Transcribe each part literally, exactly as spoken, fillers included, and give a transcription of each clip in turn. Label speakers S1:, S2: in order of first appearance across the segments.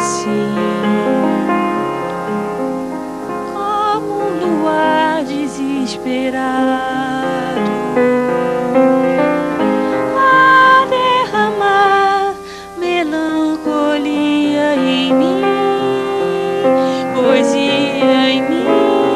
S1: assim, como um luar desesperado a derramar melancolia em mim, poesia em mim,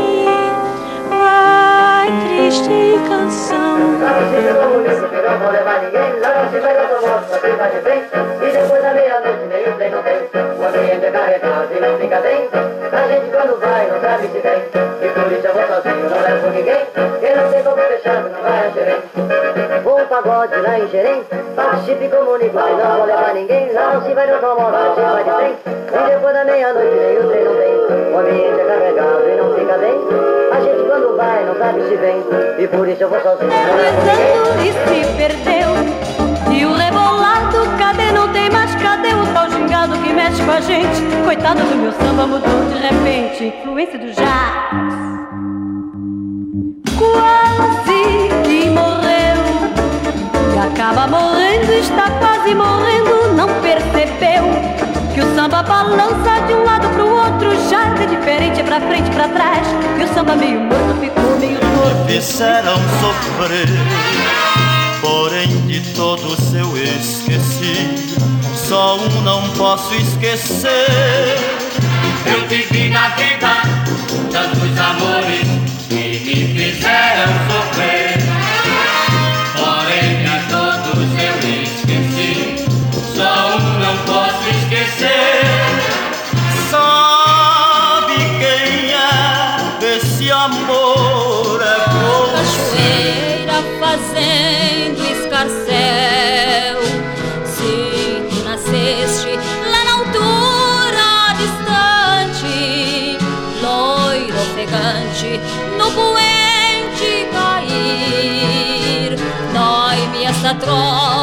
S1: vai triste canção.
S2: Não vou levar ninguém, lá não se vai dar uma moto, só fica de frente. E depois da meia-noite nem o trem não tem. O ambiente é carregado e não fica bem. A gente quando vai não sabe se vem. E por isso eu vou sozinho, não levo ninguém. Quem não tem como fechado não vai a Xerém. Vou um pagode lá em Xerém, participe e comunico que não vou levar ninguém. Lá não se vai dar uma moto, só fica de frente. E depois da meia-noite nem o trem não tem. O ambiente é carregado e não fica bem. A gente quando vai não sabe se vem. E por isso eu vou sozinho, não levo ninguém.
S1: E se perdeu, e o rebolado, cadê? Não tem mais, cadê o tal gingado que mexe com a gente? Coitado do meu samba, mudou de repente, influência do jazz. Quase que morreu, e acaba morrendo, está quase morrendo. Não percebeu que o samba balança de um lado pro outro, já é diferente, é pra frente, pra trás. E o samba meio morto ficou meio torto.
S3: Fizeram sofrer, porém de todos eu esqueci. Só um não posso esquecer.
S4: Eu vivi na vida tantos amores que me fizeram sofrer, porém a todos eu esqueci. Só um não posso esquecer.
S3: Sabe quem é esse amor? É você.
S1: Cachoeira fazendo escarcéu, se tu nasceste lá na altura distante, loiro ofegante, no poente cair, dói-me essa troca